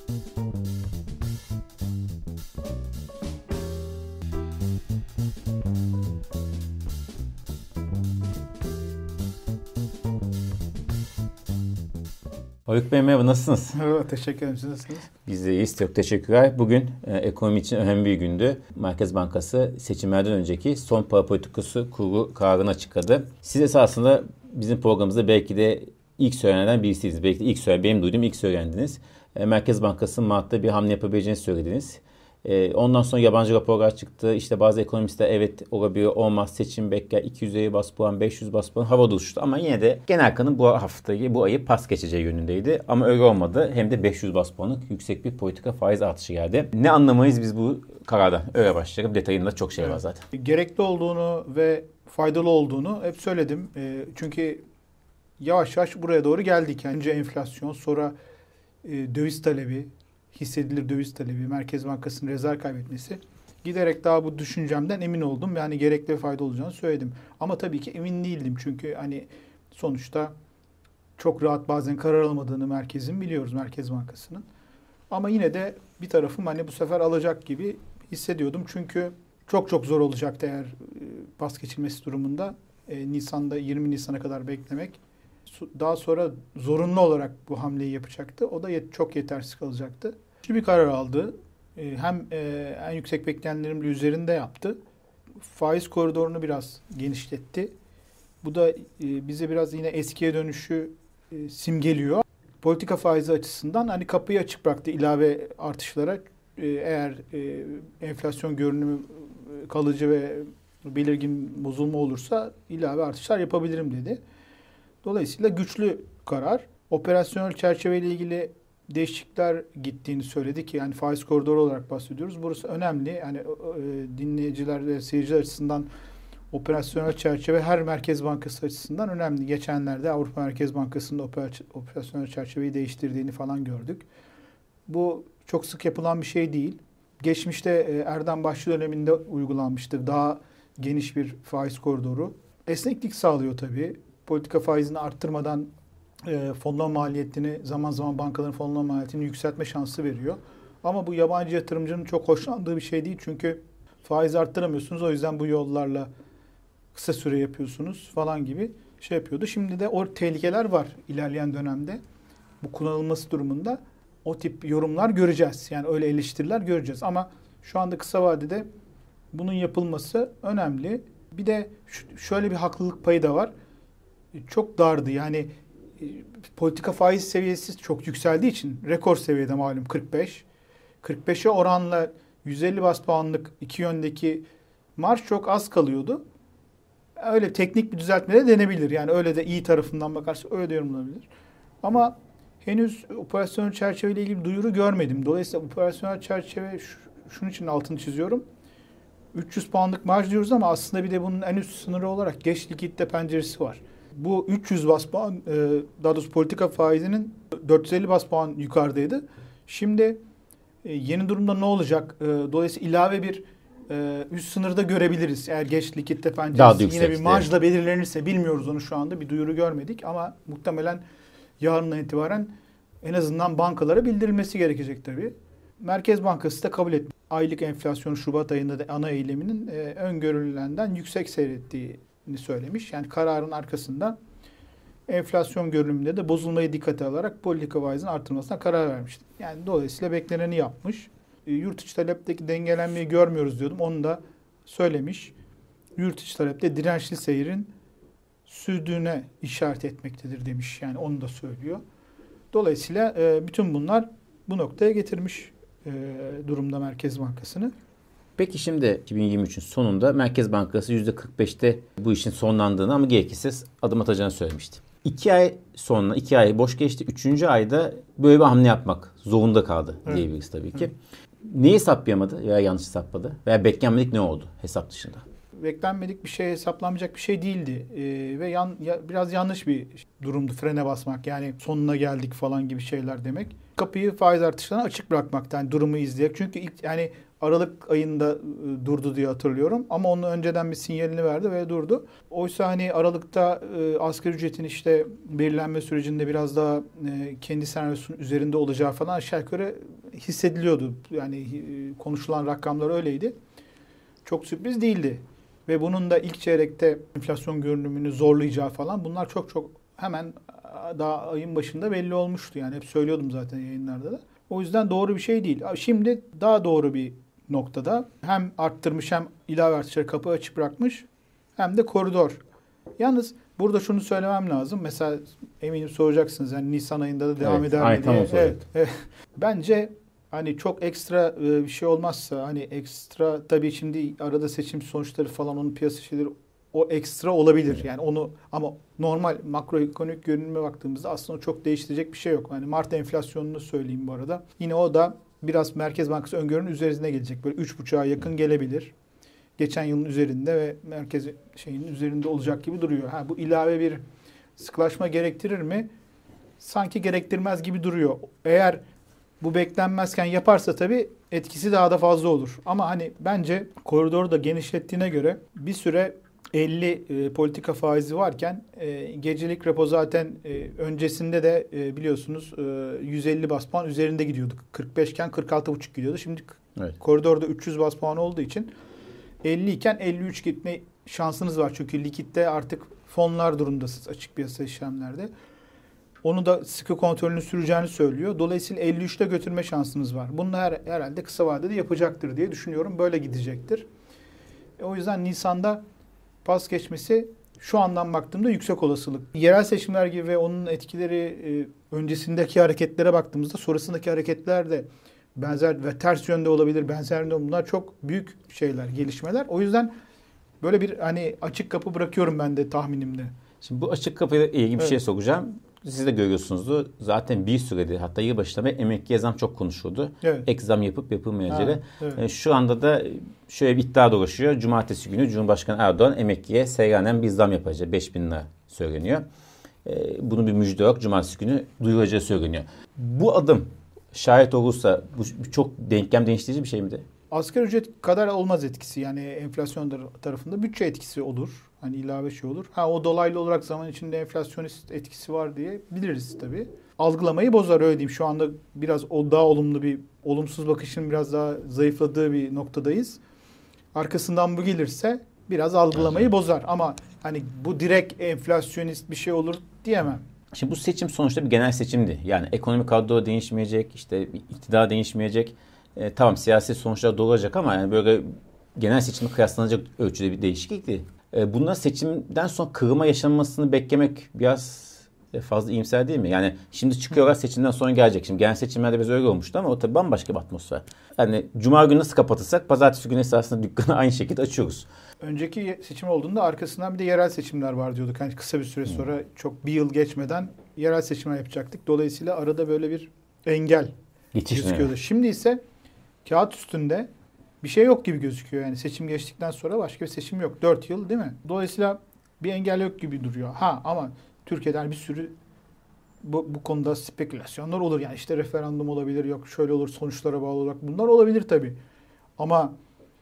Haluk Bey merhaba, nasılsınız? Merhaba, teşekkür ederim. Siz nasılsınız? Biz de iyiyiz, çok teşekkürler. Bugün ekonomi için önemli bir gündü. Merkez Bankası seçimlerden önceki son para politikası kurulu kararını açıkladı. Siz esasında bizim programımızda belki de ilk söylenenlerden birisiydiniz. Belki de benim duyduğum ilk söylendiniz. Merkez Bankası'nın Mart'ta bir hamle yapabileceğini söylediniz. Ondan sonra yabancı raporlar çıktı. İşte bazı ekonomistler evet olabilir, olmaz, seçim bekler, 250 bas puan, 500 bas puan havada uçtu. Ama yine de genel kanı bu ayı pas geçeceği yönündeydi. Ama öyle olmadı. Hem de 500 bas puanlık yüksek bir politika faiz artışı geldi. Ne anlamayız biz bu karardan? Öyle başlayalım. Detayında çok şey var zaten. Gerekli olduğunu ve faydalı olduğunu hep söyledim. Çünkü yavaş yavaş buraya doğru geldik. Yani önce enflasyon, sonra döviz talebi, hissedilir döviz talebi, Merkez Bankası'nın rezerv kaybetmesi. Giderek daha bu düşüncemden emin oldum. Yani gerekli ve faydalı olacağını söyledim. Ama tabii ki emin değildim. Çünkü hani sonuçta çok rahat bazen karar almadığını merkezin biliyoruz, Merkez Bankası'nın. Ama yine de bir tarafım hani bu sefer alacak gibi hissediyordum. Çünkü çok zor olacaktı eğer pas geçilmesi durumunda. Nisan'da 20 Nisan'a kadar beklemek. Daha sonra zorunlu olarak bu hamleyi yapacaktı. O da çok yetersiz kalacaktı. Bir karar aldı. Hem en yüksek beklenenlerin üzerinde yaptı. Faiz koridorunu biraz genişletti. Bu da bize biraz yine eskiye dönüşü simgeliyor. Politika faizi açısından hani kapıyı açık bıraktı ilave artışlara. Eğer enflasyon görünümü kalıcı ve belirgin bozulma olursa ilave artışlar yapabilirim dedi. Dolayısıyla güçlü karar. Operasyonel çerçeveyle ilgili değişiklikler gittiğini söyledi ki yani faiz koridoru olarak bahsediyoruz. Burası önemli. Yani dinleyiciler ve seyirciler açısından operasyonel çerçeve her Merkez Bankası açısından önemli. Geçenlerde Avrupa Merkez Bankası'nın operasyonel çerçeveyi değiştirdiğini falan gördük. Bu çok sık yapılan bir şey değil. Geçmişte Erdem Başçı döneminde uygulanmıştı. Daha geniş bir faiz koridoru. Esneklik sağlıyor tabii. Politika faizini arttırmadan fonlama maliyetini, zaman zaman bankaların fonlama maliyetini yükseltme şansı veriyor. Ama bu yabancı yatırımcının çok hoşlandığı bir şey değil. Çünkü faizi arttıramıyorsunuz. O yüzden bu yollarla kısa süre yapıyorsunuz falan gibi şey yapıyordu. Şimdi de o tehlikeler var ilerleyen dönemde. Bu kullanılması durumunda o tip yorumlar göreceğiz. Yani öyle eleştiriler göreceğiz. Ama şu anda kısa vadede bunun yapılması önemli. Bir de şöyle bir haklılık payı da var. Çok dardı. Yani politika faiz seviyesi çok yükseldiği için rekor seviyede malum 45. 45'e oranla 150 bas puanlık iki yöndeki marş çok az kalıyordu. Öyle teknik bir düzeltme de denebilir. Yani öyle de iyi tarafından bakarsa öyle de yorumlanabilir. Ama henüz operasyonel çerçeveyle ilgili duyuru görmedim. Dolayısıyla operasyonel çerçeve şunun için altını çiziyorum. 300 puanlık marj diyoruz ama aslında bir de bunun en üst sınırı olarak geç likitte penceresi var. Bu 300 bas puan, daha doğrusu politika faizinin 450 bas puan yukarıdaydı. Şimdi yeni durumda ne olacak? Dolayısıyla ilave bir üst sınırda görebiliriz. Eğer geç likitte penceresi yine bir marjla belirlenirse bilmiyoruz onu şu anda. Bir duyuru görmedik ama muhtemelen yarından itibaren en azından bankalara bildirilmesi gerekecek tabii. Merkez Bankası da kabul etti. Aylık enflasyonu Şubat ayında da ana eyleminin öngörülenden yüksek seyrettiğini söylemiş. Yani kararın arkasında enflasyon görünümünde de bozulmayı dikkate alarak politika faizinin artırılmasına karar vermişti. Yani dolayısıyla bekleneni yapmış. Yurt içi talepteki dengelenmeyi görmüyoruz diyordum. Onu da söylemiş. Yurt içi talepte dirençli seyrin sürdüğüne işaret etmektedir demiş. Yani onu da söylüyor. Dolayısıyla bütün bunlar bu noktaya getirmiş durumda Merkez Bankası'nı. Peki şimdi 2023'ün sonunda Merkez Bankası %45'te bu işin sonlandığını ama gerekirse adım atacağını söylemişti. 2 ay sonra, 2 ay boş geçti. 3. ayda böyle bir hamle yapmak zorunda kaldı diyebiliriz tabii ki. Neyi hesaplayamadı veya yanlış hesapladı veya beklenmedik ne oldu hesap dışında? beklenmedik bir şey, hesaplanmayacak bir şey değildi. Ve biraz yanlış bir durumdu frene basmak. Yani sonuna geldik falan gibi şeyler demek. Kapıyı faiz artışlarına açık bırakmaktan yani durumu izleyerek. Çünkü ilk yani Aralık ayında durdu diye hatırlıyorum. Ama onun önceden bir sinyalini verdi ve durdu. Oysa hani Aralık'ta asgari ücretin işte belirlenme sürecinde biraz daha kendi senaryosunun üzerinde olacağı falan aşağı yukarı hissediliyordu. Yani konuşulan rakamlar öyleydi. Çok sürpriz değildi. Ve bunun da ilk çeyrekte enflasyon görünümünü zorlayacağı falan bunlar çok hemen daha ayın başında belli olmuştu. Yani hep söylüyordum zaten yayınlarda da. O yüzden doğru bir şey değil. Şimdi daha doğru bir noktada hem arttırmış hem ilave artışları kapı açık bırakmış hem de koridor. Yalnız burada şunu söylemem lazım. Mesela eminim soracaksınız yani Nisan ayında da devam eder mi diye. Evet. Bence hani çok ekstra bir şey olmazsa hani ekstra tabii şimdi arada seçim sonuçları falan onun piyasa şeyleri o ekstra olabilir. Yani onu ama normal makroekonomik görünüme baktığımızda aslında çok değiştirecek bir şey yok. Yani Mart enflasyonunu söyleyeyim bu arada. Yine o da biraz Merkez Bankası öngörünün üzerine gelecek. Böyle 3,5'a yakın gelebilir. Geçen yılın üzerinde ve merkez şeyinin üzerinde olacak gibi duruyor. Bu ilave bir sıkılaşma gerektirir mi? Sanki gerektirmez gibi duruyor. Eğer bu beklenmezken yaparsa tabii etkisi daha da fazla olur. Ama hani bence koridoru da genişlettiğine göre bir süre 50 politika faizi varken gecelik repo zaten öncesinde de biliyorsunuz 150 bas puan üzerinde gidiyordu. 45 iken 46,5 gidiyordu. Şimdi evet. Koridorda 300 bas puan olduğu için 50 iken 53 gitme şansınız var. Çünkü likitte artık fonlar durumdasınız açık piyasa işlemlerde. Onu da sıkı kontrolünü süreceğini söylüyor. Dolayısıyla 53'te götürme şansınız var. Bunu herhalde kısa vadede yapacaktır diye düşünüyorum. Böyle gidecektir. O yüzden Nisan'da pas geçmesi şu andan baktığımda yüksek olasılık. Yerel seçimler gibi ve onun etkileri öncesindeki hareketlere baktığımızda sonrasındaki hareketler de benzer ve ters yönde olabilir. Benzer yönde bunlar çok büyük şeyler, gelişmeler. O yüzden böyle bir hani açık kapı bırakıyorum ben de tahminimde. Şimdi bu açık kapıyla ilgili bir şey sokacağım. Siz de görüyorsunuzdur. Zaten bir süredir hatta yılbaşında ve emekliye zam çok konuşuldu. Evet. Ek zam yapıp yapılmayacağı. Evet. Şu anda da şöyle bir iddia dolaşıyor. Cumartesi günü Cumhurbaşkanı Erdoğan emekliye seyyanen bir zam yapacak. 5.000 lira söyleniyor. Bunun bir müjde yok. Cumartesi günü duyulacağı söyleniyor. Bu adım şayet olursa bu çok denklem değiştirici bir şey midir? Asgari ücret kadar olmaz etkisi. Yani enflasyon tarafında bütçe etkisi olur. Hani ilave şey olur. O dolaylı olarak zaman içinde enflasyonist etkisi var diye biliriz tabii. Algılamayı bozar öyle diyeyim. Şu anda biraz daha olumlu bir olumsuz bakışın biraz daha zayıfladığı bir noktadayız. Arkasından bu gelirse biraz algılamayı bozar. Ama hani bu direkt enflasyonist bir şey olur diyemem. Şimdi bu seçim sonuçta bir genel seçimdi. Yani ekonomik kadro değişmeyecek, işte iktidar değişmeyecek. Tamam siyasi sonuçlar da olacak ama yani böyle genel seçimle kıyaslanacak ölçüde bir değişiklikti. Bunlar seçimden sonra kırılma yaşanmasını beklemek biraz fazla iyimser değil mi? Yani şimdi çıkıyorlar seçimden sonra gelecek. Şimdi genel seçimlerde biraz öyle olmuştu ama o tabii bambaşka bir atmosfer. Yani cuma günü nasıl kapatırsak pazartesi günü esasında dükkanı aynı şekilde açıyoruz. Önceki seçim olduğunda arkasından bir de yerel seçimler var diyorduk. Yani kısa bir süre sonra çok bir yıl geçmeden yerel seçimler yapacaktık. Dolayısıyla arada böyle bir engel gözüküyordu. Şimdi ise kağıt üstünde bir şey yok gibi gözüküyor. Yani seçim geçtikten sonra başka bir seçim yok. 4 yıl değil mi? Dolayısıyla bir engel yok gibi duruyor. Ama Türkiye'den bir sürü bu konuda spekülasyonlar olur. Yani işte referandum olabilir, yok şöyle olur, sonuçlara bağlı olarak bunlar olabilir tabii. Ama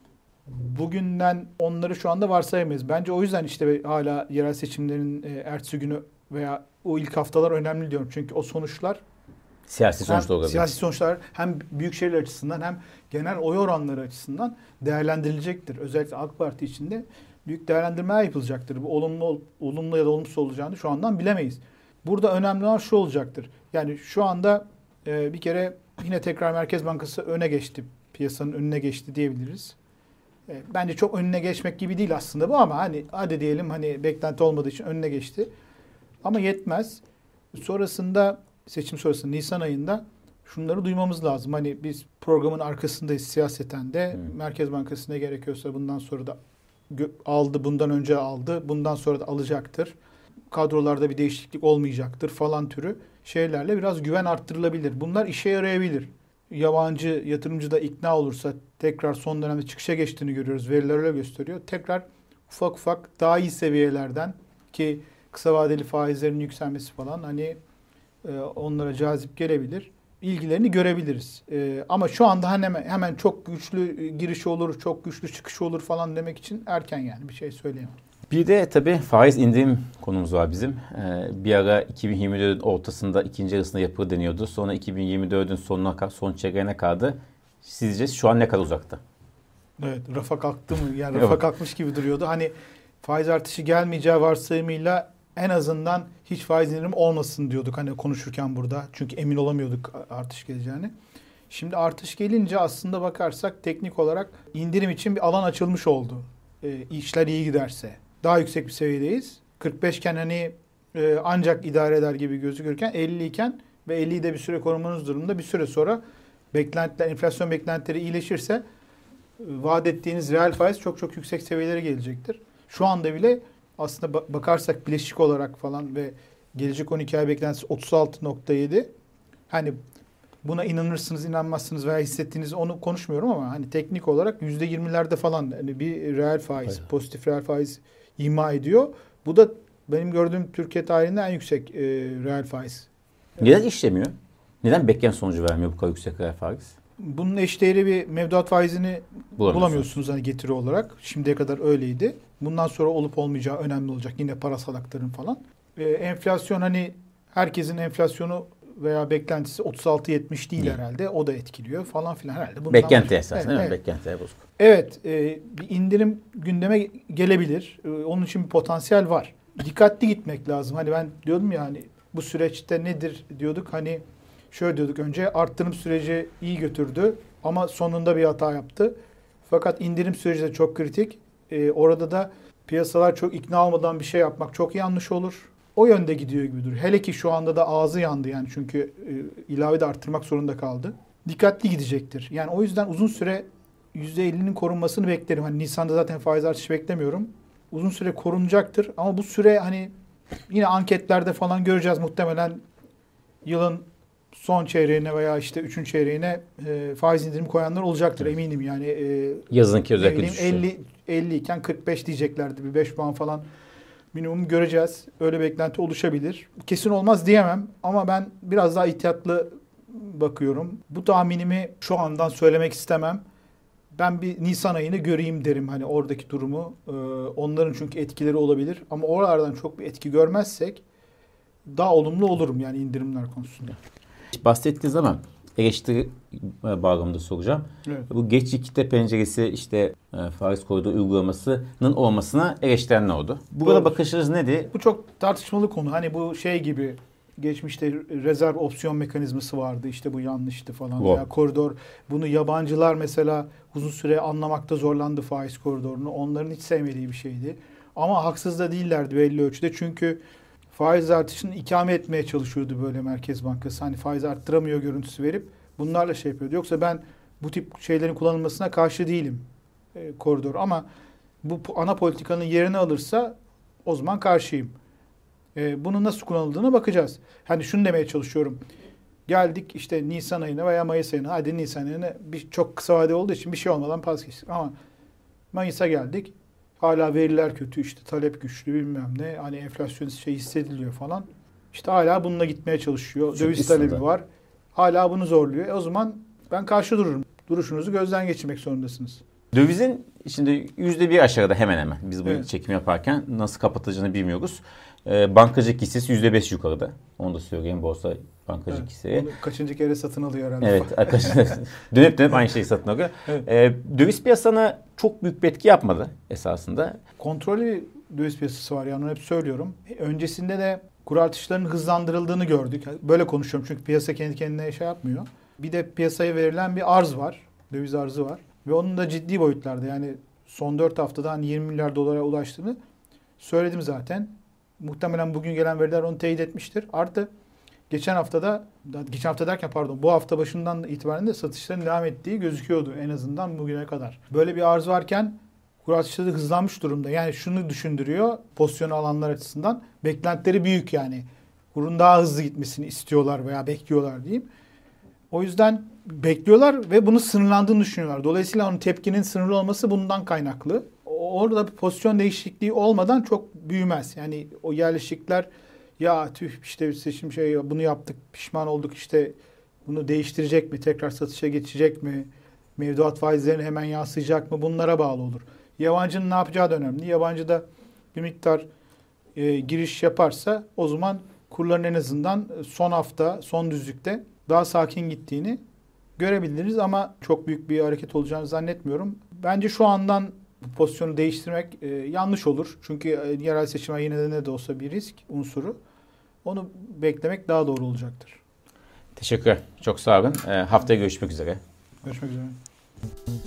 bugünden onları şu anda varsayamayız. Bence o yüzden işte hala yerel seçimlerin ertesi günü veya o ilk haftalar önemli diyorum. Çünkü o sonuçlar siyasi sonuçlar olabilir. Siyasi sonuçlar hem büyükşehirler açısından hem genel oy oranları açısından değerlendirilecektir. Özellikle AK Parti içinde büyük değerlendirmeler yapılacaktır. Bu olumlu ya da olumsuz olacağını şu andan bilemeyiz. Burada önemli olan şu olacaktır. Yani şu anda bir kere yine tekrar Merkez Bankası öne geçti. Piyasanın önüne geçti diyebiliriz. Bence çok önüne geçmek gibi değil aslında bu ama hani hadi diyelim hani beklenti olmadığı için önüne geçti. Ama yetmez. Sonrasında seçim sonrasında Nisan ayında şunları duymamız lazım. Hani biz programın arkasındayız siyaseten de. Merkez Bankası ne gerekiyorsa bundan sonra da aldı, bundan önce aldı, bundan sonra da alacaktır. Kadrolarda bir değişiklik olmayacaktır falan türü şeylerle biraz güven arttırılabilir. Bunlar işe yarayabilir. Yabancı yatırımcı da ikna olursa tekrar son dönemde çıkışa geçtiğini görüyoruz. Veriler öyle gösteriyor. Tekrar ufak ufak daha iyi seviyelerden ki kısa vadeli faizlerin yükselmesi falan hani onlara cazip gelebilir. İlgilerini görebiliriz. Ama şu anda hemen çok güçlü giriş olur, çok güçlü çıkış olur falan demek için erken yani bir şey söyleyemem. Bir de tabii faiz indirim konumuz var bizim. Bir ara 2024'ün ortasında ikinci yarısında yapılır deniyordu. Sonra 2024'ün son çeyreğine kaldı. Sizce şu an ne kadar uzakta? Evet, rafa kalktı mı? Yani rafa kalkmış gibi duruyordu. Hani faiz artışı gelmeyeceği varsayımıyla en azından hiç faiz indirim olmasın diyorduk hani konuşurken burada. Çünkü emin olamıyorduk artış geleceğini. Şimdi artış gelince aslında bakarsak teknik olarak indirim için bir alan açılmış oldu. İşler iyi giderse. Daha yüksek bir seviyedeyiz. 45 iken hani ancak idare eder gibi gözükürken 50 iken ve 50'yi de bir süre korumanız durumunda bir süre sonra enflasyon beklentileri iyileşirse vaat ettiğiniz reel faiz çok çok yüksek seviyelere gelecektir. Şu anda bile aslında bakarsak bileşik olarak falan ve gelecek 12 ay beklentisi 36.7. Hani buna inanırsınız, inanmazsınız veya hissettiğiniz onu konuşmuyorum ama hani teknik olarak %20'lerde falan hani bir reel faiz, pozitif reel faiz ima ediyor. Bu da benim gördüğüm Türkiye tarihinde en yüksek reel faiz. Neden işlemiyor? Neden beklenen sonucu vermiyor bu kadar yüksek reel faiz? Bunun eşdeğeri bir mevduat faizini bulamıyorsunuz hani getiri olarak. Şimdiye kadar öyleydi. Bundan sonra olup olmayacağı önemli olacak. Yine parasal aktarım falan. Enflasyon hani herkesin enflasyonu veya beklentisi 36-70 değil herhalde. O da etkiliyor falan filan herhalde. Beklenti esas değil mi? Beklenti bozuk. Evet. Bir indirim gündeme gelebilir. Onun için bir potansiyel var. Dikkatli gitmek lazım. Hani ben diyordum ya hani bu süreçte nedir diyorduk. Hani şöyle diyorduk önce arttırım süreci iyi götürdü ama sonunda bir hata yaptı. Fakat indirim süreci de çok kritik. Orada da piyasalar çok ikna olmadan bir şey yapmak çok yanlış olur. O yönde gidiyor gibi duruyor. Hele ki şu anda da ağzı yandı yani çünkü ilave de arttırmak zorunda kaldı. Dikkatli gidecektir. Yani o yüzden uzun süre %50'nin korunmasını beklerim. Hani Nisan'da zaten faiz artışı beklemiyorum. Uzun süre korunacaktır ama bu süre hani yine anketlerde falan göreceğiz muhtemelen yılın son çeyreğine veya işte 3. çeyreğine faiz indirimi koyanlar olacaktır eminim yani. Yazınki özellikle 50 iken 45 diyeceklerdi. Bir 5 puan falan minimum göreceğiz. Öyle beklenti oluşabilir. Kesin olmaz diyemem ama ben biraz daha ihtiyatlı bakıyorum. Bu tahminimi şu andan söylemek istemem. Ben bir Nisan ayını göreyim derim hani oradaki durumu. Onların çünkü etkileri olabilir ama oralardan çok bir etki görmezsek daha olumlu olurum yani indirimler konusunda. Bahsettiğiniz ama eleştiri bağlamında soracağım. Evet. Bu geç ikite penceresi işte faiz koridoru uygulamasının olmasına eleştiren ne oldu? Burada bakışınız nedir? Bu çok tartışmalı konu. Hani bu şey gibi geçmişte rezerv opsiyon mekanizması vardı. İşte bu yanlıştı falan. Veya koridor. Bunu yabancılar mesela uzun süre anlamakta zorlandı faiz koridorunu. Onların hiç sevmediği bir şeydi. Ama haksız da değillerdi belli ölçüde. Çünkü faiz artışını ikame etmeye çalışıyordu böyle Merkez Bankası. Hani faiz arttıramıyor görüntüsü verip bunlarla şey yapıyordu. Yoksa ben bu tip şeylerin kullanılmasına karşı değilim koridor. Ama bu ana politikanın yerini alırsa o zaman karşıyım. Bunun nasıl kullanıldığına bakacağız. Hani şunu demeye çalışıyorum. Geldik işte Nisan ayına veya Mayıs ayına. Hadi Nisan ayına çok kısa vade olduğu için bir şey olmadan pas geçtik. Ama Mayıs'a geldik. Hala veriler kötü işte talep güçlü bilmem ne. Hani enflasyon şey hissediliyor falan. İşte hala bununla gitmeye çalışıyor. Döviz talebi var. Hala bunu zorluyor. O zaman ben karşı dururum. Duruşunuzu gözden geçirmek zorundasınız. Dövizin şimdi %1 aşağıda hemen hemen. Biz bu çekim yaparken nasıl kapatacağını bilmiyoruz. Bankacılık hissesi %5 yukarıda. Onu da söyleyeyim borsa bankacılık hissesi. Kaçıncı kere satın alıyor herhalde. Evet arkadaşlar dönüp aynı şeyi satın alıyor. Evet. Döviz piyasasına çok büyük bir etki yapmadı esasında. Kontrollü döviz piyasası var yani onu hep söylüyorum. Öncesinde de kur artışlarının hızlandırıldığını gördük. Böyle konuşuyorum çünkü piyasa kendi kendine şey yapmıyor. Bir de piyasaya verilen bir arz var. Döviz arzı var. Ve onun da ciddi boyutlarda yani son 4 haftada hani 20 milyar dolara ulaştığını söyledim zaten. Muhtemelen bugün gelen veriler onu teyit etmiştir. Artı geçen hafta derken bu hafta başından itibaren de satışların devam ettiği gözüküyordu en azından bugüne kadar. Böyle bir arz varken kur artışları hızlanmış durumda. Yani şunu düşündürüyor pozisyonu alanlar açısından. Beklentileri büyük yani. Kurun daha hızlı gitmesini istiyorlar veya bekliyorlar diyeyim. O yüzden bekliyorlar ve bunu sınırlandığını düşünüyorlar. Dolayısıyla onun tepkinin sınırlı olması bundan kaynaklı. orada bir pozisyon değişikliği olmadan çok büyümez. Yani o yerleşikler ya tüh işte seçim bunu yaptık pişman olduk işte bunu değiştirecek mi? Tekrar satışa geçecek mi? Mevduat faizlerine hemen yansıyacak mı? Bunlara bağlı olur. Yabancının ne yapacağı da önemli. Yabancı da bir miktar giriş yaparsa o zaman kurların en azından son hafta, son düzlükte daha sakin gittiğini görebiliriz ama çok büyük bir hareket olacağını zannetmiyorum. Bence şu andan bu pozisyonu değiştirmek yanlış olur. Çünkü yerel seçimler yine de ne de olsa bir risk unsuru. Onu beklemek daha doğru olacaktır. Teşekkürler. Çok sağ olun. Haftaya görüşmek üzere. Görüşmek üzere.